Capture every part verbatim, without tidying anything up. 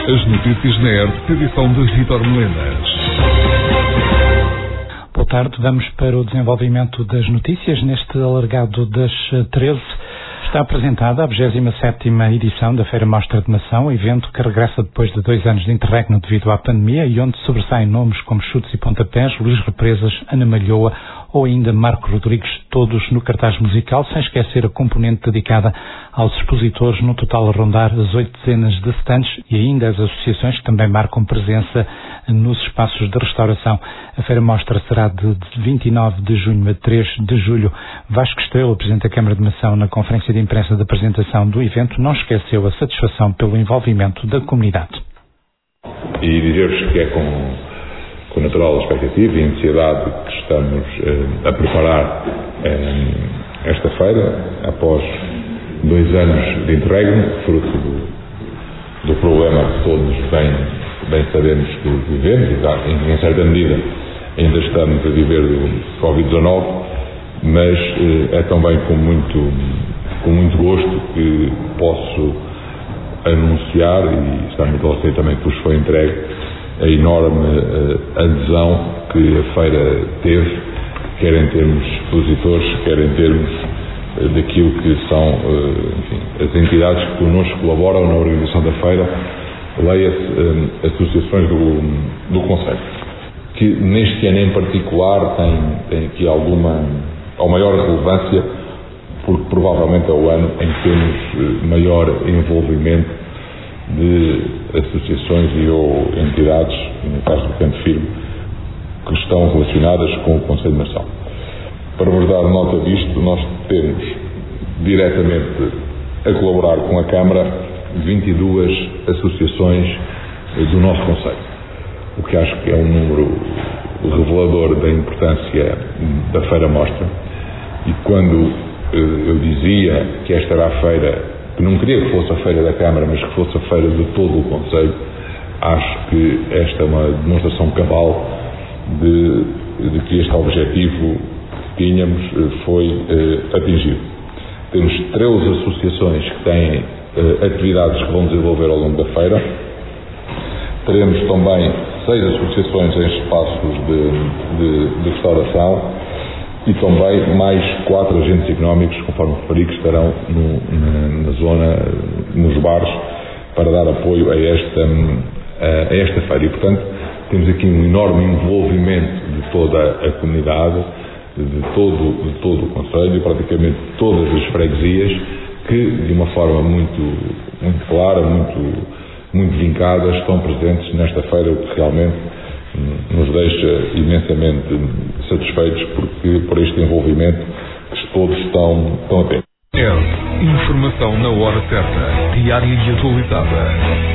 As notícias na E R T, edição de Vítor Melenas. Boa tarde, vamos para o desenvolvimento das notícias. Neste alargado das treze, está apresentada a vigésima sétima edição da Feira Mostra de Mação, evento que regressa depois de dois anos de interregno devido à pandemia e onde sobressaem nomes como Chutes e Pontapés, Luís Represas, Ana Malhoa ou ainda Marco Rodrigues, todos no cartaz musical, sem esquecer a componente dedicada aos expositores, no total a rondar as oito dezenas de stands e ainda as associações que também marcam presença nos espaços de restauração. A Feira Mostra será de vinte e nove de junho a três de julho. Vasco Estrela, Presidente da Câmara de Mação, na conferência de imprensa da apresentação do evento, não esqueceu a satisfação pelo envolvimento da comunidade. E dizer-vos que é com, com natural expectativa e ansiedade que estamos eh, a preparar eh, esta feira, após dois anos de interregno, fruto do, do problema que todos bem, bem sabemos que vivemos, e em certa medida ainda estamos a viver do covid dezenove, mas eh, é também com muito, com muito gosto que posso anunciar, e está muito você também que vos foi entregue, a enorme uh, adesão que a feira teve, quer em termos de expositores, quer em termos uh, daquilo que são uh, enfim, as entidades que connosco colaboram na organização da feira, leia-se uh, associações do, do Conselho, que neste ano em particular tem, tem aqui alguma, ou maior relevância, porque provavelmente é o ano em que temos uh, maior envolvimento de associações e ou entidades, no caso do Canto Firme, que estão relacionadas com o Conselho de Mação. Para vos dar nota disto, nós temos diretamente a colaborar com a Câmara vinte e duas associações do nosso Conselho, o que acho que é um número revelador da importância da Feira Mostra. E quando eu dizia que esta era a feira, que não queria que fosse a feira da Câmara, mas que fosse a feira de todo o Conselho, acho que esta é uma demonstração cabal de, de que este objetivo que tínhamos foi eh, atingido. Temos treze associações que têm eh, atividades que vão desenvolver ao longo da feira. Teremos também seis associações em espaços de, de, de restauração e também mais quatro agentes económicos, conforme referi, que estarão no, na, na zona, nos bares, para dar apoio a esta, a, a esta feira. E, portanto, temos aqui um enorme envolvimento de toda a comunidade, de todo, de todo o Conselho, praticamente todas as freguesias, que, de uma forma muito, muito clara, muito, muito vincada, estão presentes nesta feira, o que realmente nos deixa imensamente satisfeitos porque, por este envolvimento que todos estão, estão atentos. É informação na hora certa, diária e atualizada.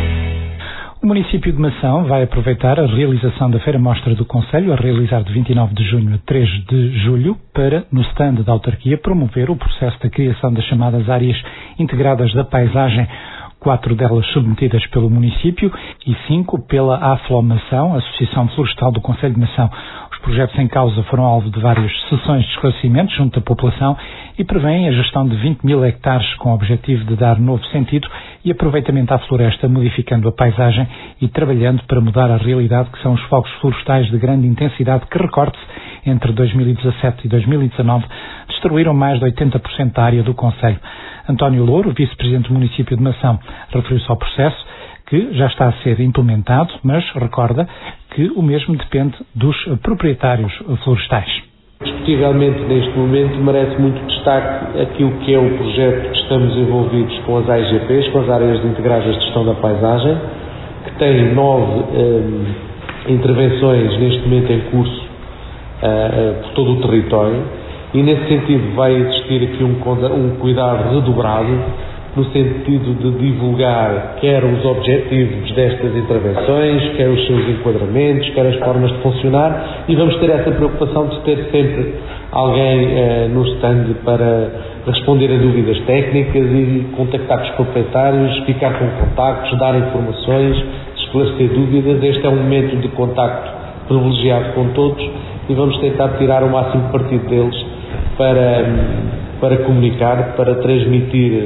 O município de Mação vai aproveitar a realização da Feira Mostra do Conselho, a realizar de vinte e nove de junho a três de julho, para, no stand da autarquia, promover o processo da criação das chamadas áreas integradas da paisagem, quatro delas submetidas pelo município e cinco pela Aflomação, Associação Florestal do Conselho de Mação. Os projetos em causa foram alvo de várias sessões de esclarecimento junto da população e prevêem a gestão de vinte mil hectares com o objetivo de dar novo sentido e aproveitamento à floresta, modificando a paisagem e trabalhando para mudar a realidade que são os fogos florestais de grande intensidade que, recorde-se, entre dois mil e dezassete e dois mil e dezanove, destruíram mais de oitenta por cento da área do Conselho. António Louro, vice-presidente do município de Mação, referiu-se ao processo que já está a ser implementado, mas recorda que o mesmo depende dos proprietários florestais. Discutivelmente, neste momento, merece muito destaque aquilo que é o projeto que estamos envolvidos com as A I G Ps, com as Áreas Integradas de Gestão da Paisagem, que tem nove hum, intervenções neste momento em curso uh, por todo o território, e nesse sentido vai existir aqui um, um cuidado redobrado no sentido de divulgar quer os objetivos destas intervenções, quer os seus enquadramentos, quer as formas de funcionar, e vamos ter essa preocupação de ter sempre alguém eh, no stand para responder a dúvidas técnicas e contactar com os proprietários, ficar com contactos, dar informações, esclarecer dúvidas. Este é um momento de contacto privilegiado com todos e vamos tentar tirar o máximo partido deles para, para comunicar, para transmitir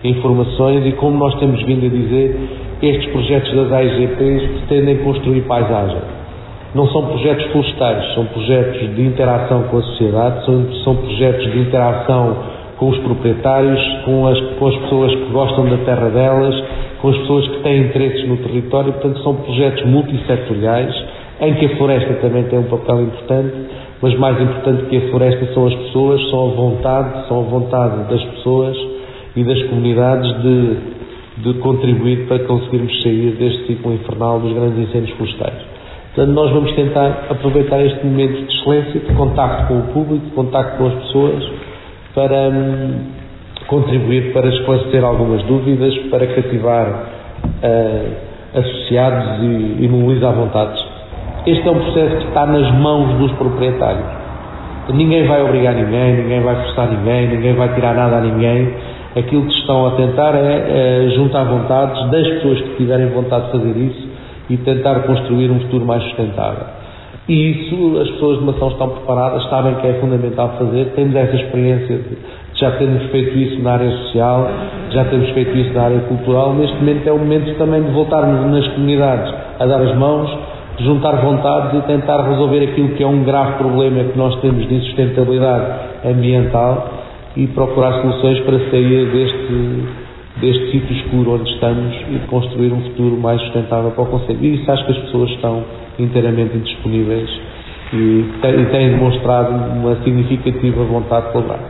informações e, como nós temos vindo a dizer, estes projetos das A I G Ps pretendem construir paisagem. Não são projetos florestais, são projetos de interação com a sociedade, são, são projetos de interação com os proprietários, com as, com as pessoas que gostam da terra delas, com as pessoas que têm interesses no território. Portanto, são projetos multissetoriais, em que a floresta também tem um papel importante, mas mais importante que a floresta são as pessoas, são a vontade, são a vontade das pessoas e das comunidades de, de contribuir para conseguirmos sair deste ciclo infernal dos grandes incêndios florestais. Portanto, nós vamos tentar aproveitar este momento de excelência, de contacto com o público, de contacto com as pessoas, para hum, contribuir para esclarecer algumas dúvidas, para cativar uh, associados e, e mobilizar vontades. Este é um processo que está nas mãos dos proprietários. Ninguém vai obrigar ninguém, ninguém vai forçar ninguém, ninguém vai tirar nada a ninguém. Aquilo que estão a tentar é, é juntar vontades das pessoas que tiverem vontade de fazer isso e tentar construir um futuro mais sustentável. E isso as pessoas de Mação estão preparadas, sabem que é fundamental fazer. Temos essa experiência de já termos feito isso na área social, já temos feito isso na área cultural. Neste momento é o momento também de voltarmos nas comunidades a dar as mãos, de juntar vontades e tentar resolver aquilo que é um grave problema que nós temos de insustentabilidade ambiental e procurar soluções para sair deste, deste sítio escuro onde estamos e de construir um futuro mais sustentável para o concelho. E isso acho que as pessoas estão inteiramente disponíveis e têm, têm demonstrado uma significativa vontade de colaborar.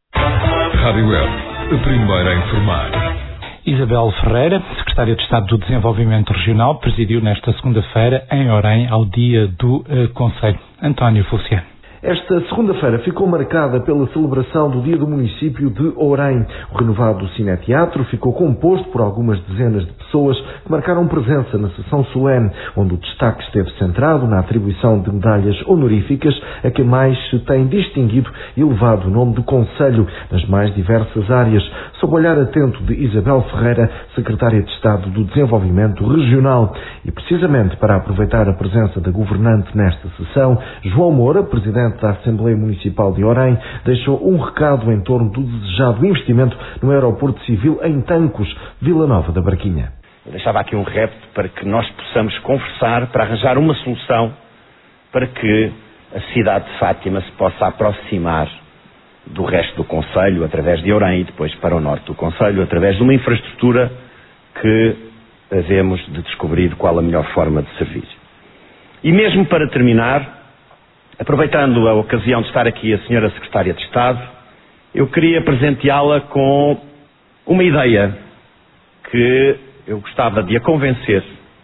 Rádio Web, a primeira a informar. Isabel Ferreira, Secretária de Estado do Desenvolvimento Regional, presidiu nesta segunda-feira em Orém ao dia do uh, Concelho. António Fulciano. Esta segunda-feira ficou marcada pela celebração do Dia do Município de Orém. O renovado Cineteatro ficou composto por algumas dezenas de pessoas que marcaram presença na sessão solene, onde o destaque esteve centrado na atribuição de medalhas honoríficas a quem mais se tem distinguido e elevado o nome de Concelho nas mais diversas áreas, sob o olhar atento de Isabel Ferreira, Secretária de Estado do Desenvolvimento Regional. E precisamente para aproveitar a presença da governante nesta sessão, João Moura, Presidente da Assembleia Municipal de Orém, deixou um recado em torno do desejado investimento no aeroporto civil em Tancos, Vila Nova da Barquinha. Eu deixava aqui um repto para que nós possamos conversar para arranjar uma solução para que a cidade de Fátima se possa aproximar do resto do concelho através de Orém e depois para o norte do concelho através de uma infraestrutura que havemos de descobrir qual a melhor forma de servir. E mesmo para terminar, aproveitando a ocasião de estar aqui a senhora Secretária de Estado, eu queria presenteá-la com uma ideia que eu gostava de a convencer.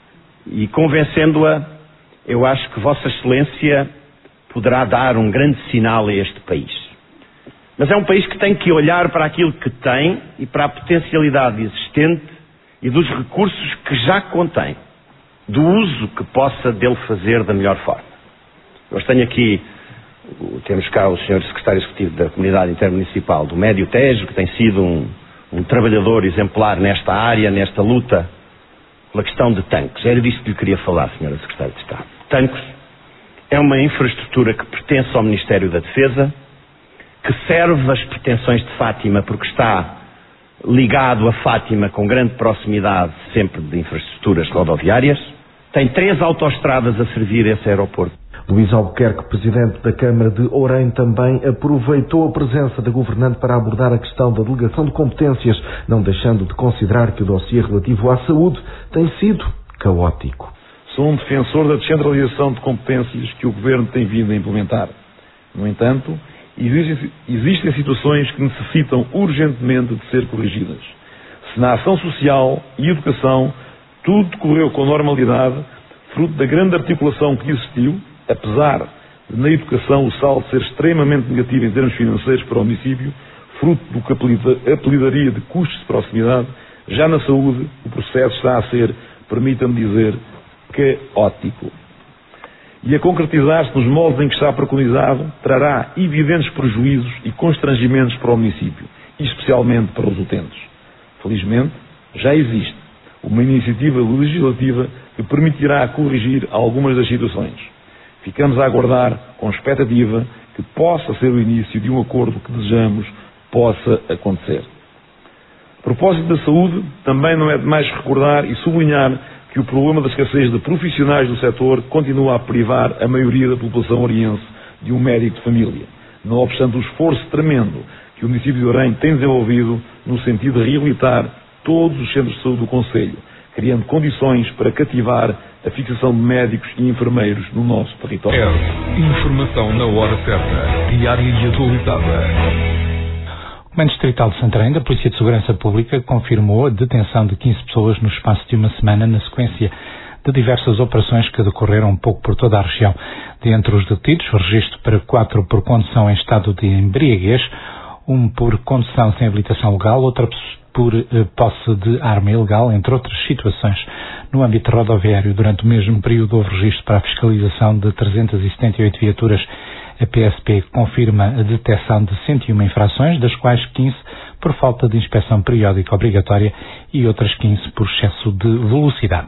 E convencendo-a, eu acho que Vossa Excelência poderá dar um grande sinal a este país. Mas é um país que tem que olhar para aquilo que tem e para a potencialidade existente e dos recursos que já contém, do uso que possa dele fazer da melhor forma. Nós tenho aqui, temos cá o senhor Secretário Executivo da Comunidade Intermunicipal do Médio Tejo, que tem sido um, um trabalhador exemplar nesta área, nesta luta pela questão de Tancos. Era disso que lhe queria falar, senhora Secretária de Estado. Tancos é uma infraestrutura que pertence ao Ministério da Defesa, que serve às pretensões de Fátima porque está ligado a Fátima com grande proximidade sempre de infraestruturas rodoviárias. Tem três autoestradas a servir esse aeroporto. Luís Albuquerque, Presidente da Câmara de Orém, também aproveitou a presença da governante para abordar a questão da delegação de competências, não deixando de considerar que o dossiê relativo à saúde tem sido caótico. Sou um defensor da descentralização de competências que o Governo tem vindo a implementar. No entanto, existem, existem situações que necessitam urgentemente de ser corrigidas. Se na ação social e educação tudo decorreu com normalidade, fruto da grande articulação que existiu, apesar de na educação o saldo ser extremamente negativo em termos financeiros para o município, fruto do que apelidaria de custos de proximidade, já na saúde o processo está a ser, permita-me dizer, caótico. E a concretizar-se nos moldes em que está preconizado, trará evidentes prejuízos e constrangimentos para o município, e especialmente para os utentes. Felizmente, já existe uma iniciativa legislativa que permitirá corrigir algumas das situações. Ficamos a aguardar com expectativa que possa ser o início de um acordo que desejamos possa acontecer. Propõe propósito da saúde, também não é demais recordar e sublinhar que o problema da escassez de profissionais do setor continua a privar a maioria da população oriense de um médico de família, não obstante o esforço tremendo que o município de Orém tem desenvolvido no sentido de reabilitar todos os centros de saúde do concelho, criando condições para cativar a fixação de médicos e enfermeiros no nosso território. É informação na hora certa, diária e atualizada. O Comando Distrital de Santarém, da Polícia de Segurança Pública, confirmou a detenção de quinze pessoas no espaço de uma semana na sequência de diversas operações que decorreram um pouco por toda a região. Dentre os detidos, registro para quatro por condução em estado de embriaguez, um por condução sem habilitação legal, outra por eh, posse de arma ilegal, entre outras situações. No âmbito rodoviário, durante o mesmo período, houve registro para a fiscalização de trezentas e setenta e oito viaturas. A P S P confirma a detecção de cento e uma infrações, das quais quinze por falta de inspeção periódica obrigatória e outras quinze por excesso de velocidade.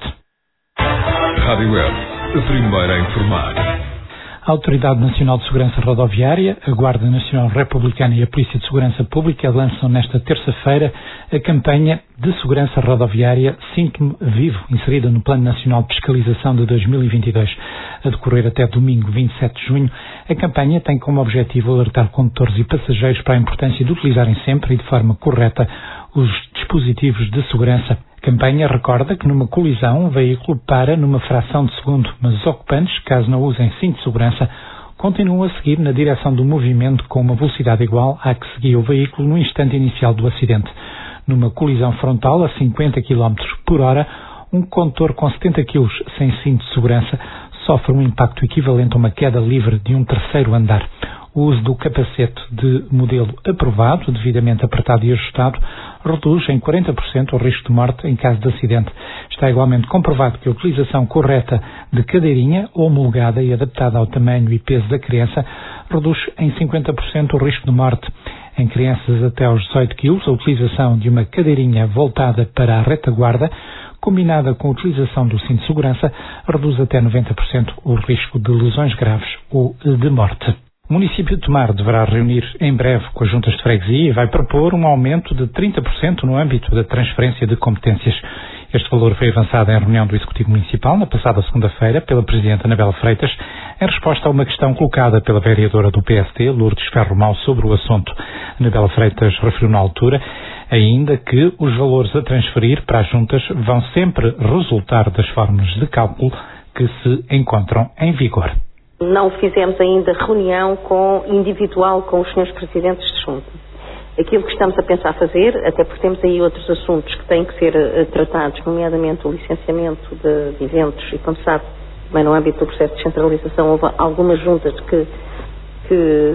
Rádio Web, a primeira a informar. A Autoridade Nacional de Segurança Rodoviária, a Guarda Nacional Republicana e a Polícia de Segurança Pública lançam nesta terça-feira a campanha de segurança rodoviária Sinto-me Vivo, inserida no Plano Nacional de Fiscalização de dois mil e vinte e dois. A decorrer até domingo, vinte e sete de junho, a campanha tem como objetivo alertar condutores e passageiros para a importância de utilizarem sempre e de forma correta os dispositivos de segurança. A campanha recorda que numa colisão um veículo para numa fração de segundo, mas os ocupantes, caso não usem cinto de segurança, continuam a seguir na direção do movimento com uma velocidade igual à que seguia o veículo no instante inicial do acidente. Numa colisão frontal a cinquenta quilómetros por hora, um condutor com setenta quilos sem cinto de segurança sofre um impacto equivalente a uma queda livre de um terceiro andar. O uso do capacete de modelo aprovado, devidamente apertado e ajustado, reduz em quarenta por cento o risco de morte em caso de acidente. Está igualmente comprovado que a utilização correta de cadeirinha, homologada e adaptada ao tamanho e peso da criança, reduz em cinquenta por cento o risco de morte. Em crianças até aos dezoito quilos, a utilização de uma cadeirinha voltada para a retaguarda, combinada com a utilização do cinto de segurança, reduz até noventa por cento o risco de lesões graves ou de morte. O município de Tomar deverá reunir em breve com as juntas de freguesia e vai propor um aumento de trinta por cento no âmbito da transferência de competências. Este valor foi avançado em reunião do Executivo Municipal na passada segunda-feira pela Presidente Anabela Freitas, em resposta a uma questão colocada pela vereadora do P S D, Lourdes Ferro-Mau, sobre o assunto. Anabela Freitas referiu na altura ainda que os valores a transferir para as juntas vão sempre resultar das fórmulas de cálculo que se encontram em vigor. Não fizemos ainda reunião com, individual com os senhores presidentes de junta. Aquilo que estamos a pensar fazer, até porque temos aí outros assuntos que têm que ser uh, tratados, nomeadamente o licenciamento de, de eventos, e como sabe, também no âmbito do processo de descentralização houve algumas juntas que, que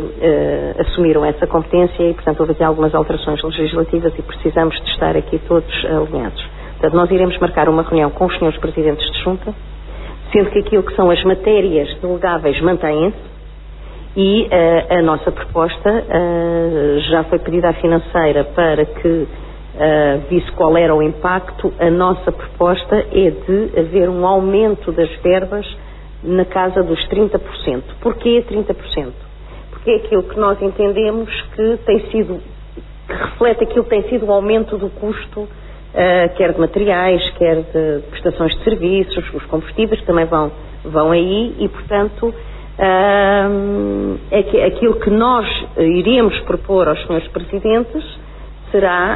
uh, assumiram essa competência e, portanto, houve aqui algumas alterações legislativas e precisamos de estar aqui todos alinhados. Portanto, nós iremos marcar uma reunião com os senhores presidentes de junta, sendo que aquilo que são as matérias delegáveis mantêm-se e uh, a nossa proposta uh, já foi pedida à financeira para que uh, visse qual era o impacto. A nossa proposta é de haver um aumento das verbas na casa dos trinta por cento. Porquê trinta por cento? Porque é aquilo que nós entendemos que tem sido, que reflete aquilo que tem sido o aumento do custo, Uh, quer de materiais, quer de prestações de serviços, os combustíveis que também vão, vão aí e, portanto, uh, é que aquilo que nós iríamos propor aos senhores presidentes será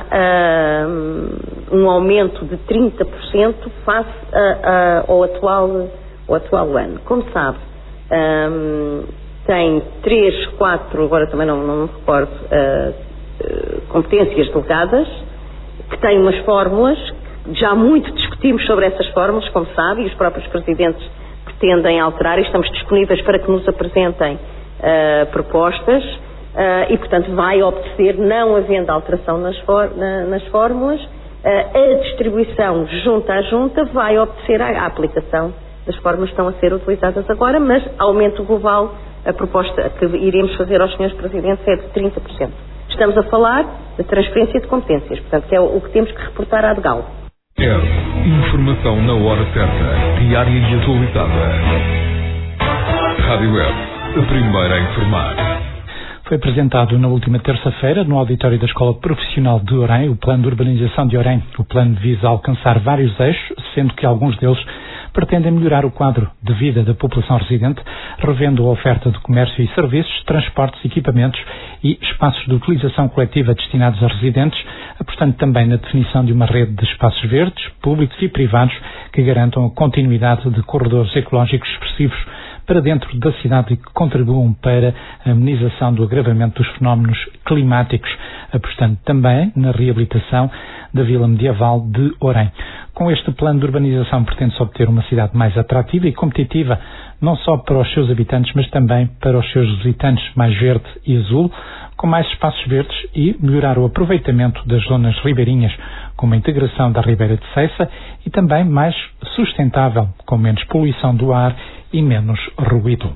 uh, um aumento de trinta por cento face a, a, ao, atual, ao atual ano. Como sabe, um, tem três, quatro, agora também não, não me recordo, uh, uh, competências delegadas, que tem umas fórmulas, já muito discutimos sobre essas fórmulas, como sabe, e os próprios presidentes pretendem alterar e estamos disponíveis para que nos apresentem uh, propostas uh, e, portanto, vai obedecer, não havendo alteração nas, for, na, nas fórmulas, uh, a distribuição junta a junta vai obedecer à, à aplicação das fórmulas que estão a ser utilizadas agora, mas aumento global, a proposta que iremos fazer aos senhores presidentes é de trinta por cento. Estamos a falar de transferência de competências, portanto, que é o que temos que reportar à DGAL. É informação na hora certa, diária e atualizada. Rádio Web, a primeira a informar. Foi apresentado na última terça-feira no auditório da Escola Profissional de Orem o Plano de Urbanização de Orem. O plano visa alcançar vários eixos, sendo que alguns deles pretendem melhorar o quadro de vida da população residente, revendo a oferta de comércio e serviços, transportes, equipamentos e espaços de utilização coletiva destinados a residentes, apostando também na definição de uma rede de espaços verdes, públicos e privados que garantam a continuidade de corredores ecológicos expressivos para dentro da cidade e que contribuam para a amenização do agravamento dos fenómenos climáticos, apostando também na reabilitação da Vila Medieval de Orem. Com este plano de urbanização pretende-se obter uma cidade mais atrativa e competitiva, não só para os seus habitantes, mas também para os seus visitantes, mais verde e azul, com mais espaços verdes e melhorar o aproveitamento das zonas ribeirinhas, com uma integração da Ribeira de Ceiça e também mais sustentável, com menos poluição do ar e menos ruído.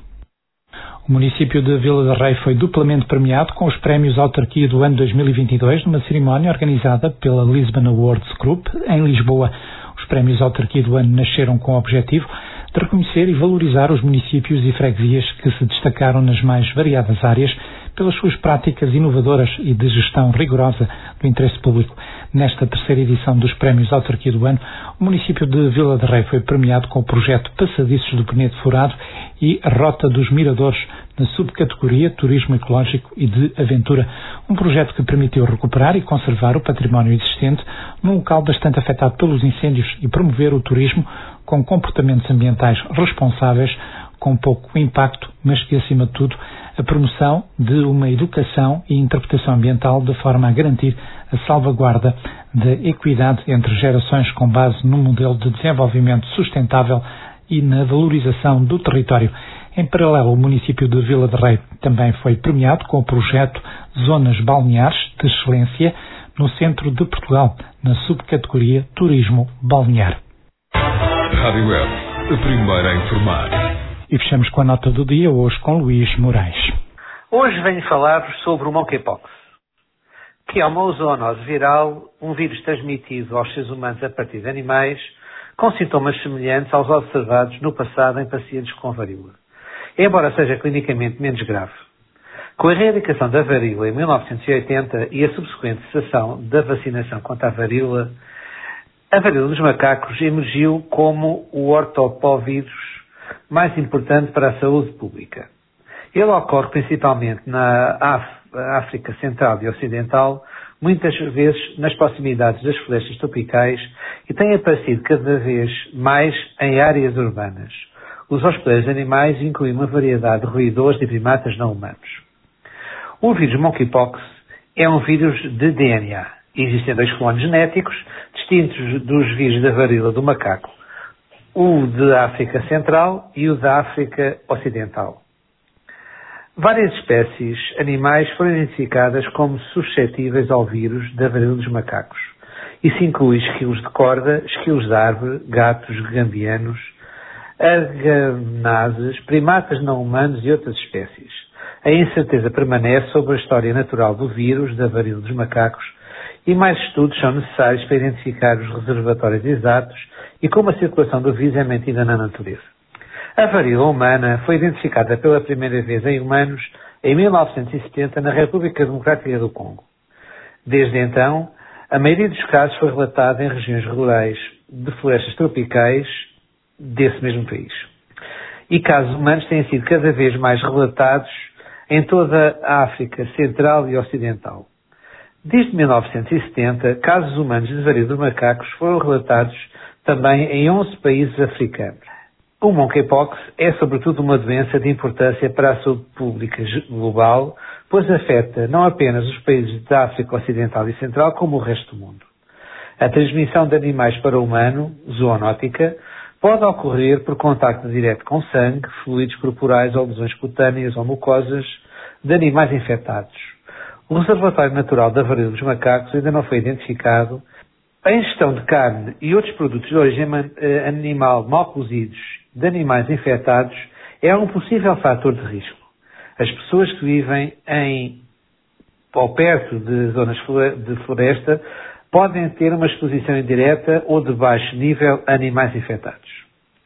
O município de Vila de Rei foi duplamente premiado com os prémios Autarquia do ano dois mil e vinte e dois numa cerimónia organizada pela Lisbon Awards Group em Lisboa. Os prémios Autarquia do ano nasceram com o objetivo de reconhecer e valorizar os municípios e freguesias que se destacaram nas mais variadas áreas pelas suas práticas inovadoras e de gestão rigorosa do interesse público. Nesta terceira edição dos Prémios Autarquia do Ano, o município de Vila de Rei foi premiado com o projeto Passadiços do Penedo Furado e Rota dos Miradores, na subcategoria Turismo Ecológico e de Aventura, um projeto que permitiu recuperar e conservar o património existente num local bastante afetado pelos incêndios e promover o turismo com comportamentos ambientais responsáveis, com pouco impacto, mas que, acima de tudo, a promoção de uma educação e interpretação ambiental de forma a garantir a salvaguarda da equidade entre gerações com base num modelo de desenvolvimento sustentável e na valorização do território. Em paralelo, o município de Vila de Rei também foi premiado com o projeto Zonas Balneares de Excelência no centro de Portugal, na subcategoria Turismo Balnear. Rádio Web, a primeira a informar. E fechamos com a nota do dia, hoje com Luís Moraes. Hoje venho falar-vos sobre o monkeypox, que é uma zoonose viral, um vírus transmitido aos seres humanos a partir de animais, com sintomas semelhantes aos observados no passado em pacientes com varíola, embora seja clinicamente menos grave. Com a erradicação da varíola em mil novecentos e oitenta e a subsequente cessação da vacinação contra a varíola, a varíola dos macacos emergiu como o ortopovírus mais importante para a saúde pública. Ele ocorre principalmente na África Central e Ocidental, muitas vezes nas proximidades das florestas tropicais e tem aparecido cada vez mais em áreas urbanas. Os hospedeiros animais incluem uma variedade de roedores e primatas não humanos. O vírus monkeypox é um vírus de D N A. Existem dois clones genéticos distintos dos vírus da varíola do macaco, o da África Central e o da África Ocidental. Várias espécies animais foram identificadas como suscetíveis ao vírus da varíola dos macacos. Isso inclui esquilos de corda, esquilos de árvore, gatos, gambianos, arganazes, primatas não humanos e outras espécies. A incerteza permanece sobre a história natural do vírus da varíola dos macacos e mais estudos são necessários para identificar os reservatórios exatos e como a circulação do vírus é mantida na natureza. A varíola humana foi identificada pela primeira vez em humanos em mil novecentos e setenta na República Democrática do Congo. Desde então, a maioria dos casos foi relatada em regiões rurais de florestas tropicais desse mesmo país. E casos humanos têm sido cada vez mais relatados em toda a África Central e Ocidental. Desde mil novecentos e setenta, casos humanos de varíola dos macacos foram relatados também em onze países africanos. O monkeypox é sobretudo uma doença de importância para a saúde pública global, pois afeta não apenas os países da África Ocidental e Central, como o resto do mundo. A transmissão de animais para o humano, zoonótica, pode ocorrer por contacto direto com sangue, fluidos corporais ou lesões cutâneas ou mucosas de animais infectados. O reservatório natural da varíola dos macacos ainda não foi identificado. A ingestão de carne e outros produtos de origem animal mal cozidos de animais infectados é um possível fator de risco. As pessoas que vivem em ou perto de zonas de floresta podem ter uma exposição indireta ou de baixo nível a animais infectados.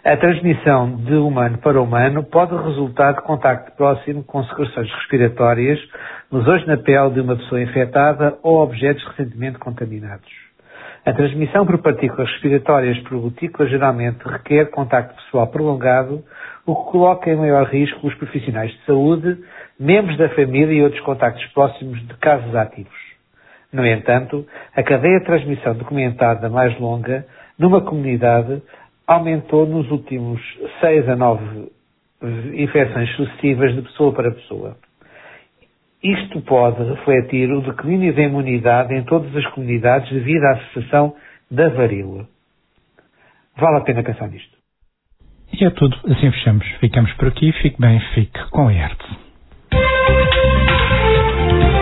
A transmissão de humano para humano pode resultar de contacto próximo com secreções respiratórias, lesões na pele de uma pessoa infectada ou objetos recentemente contaminados. A transmissão por partículas respiratórias por gotículas geralmente requer contacto pessoal prolongado, o que coloca em maior risco os profissionais de saúde, membros da família e outros contactos próximos de casos ativos. No entanto, a cadeia de transmissão documentada mais longa numa comunidade aumentou nos últimos seis a nove infecções sucessivas de pessoa para pessoa. Isto pode refletir o declínio da imunidade em todas as comunidades devido à cessação da varíola. Vale a pena pensar nisto. E é tudo. Assim fechamos. Ficamos por aqui. Fique bem. Fique com a Hertz.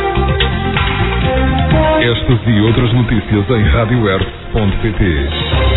Estas e outras notícias em rádio hertz ponto pt.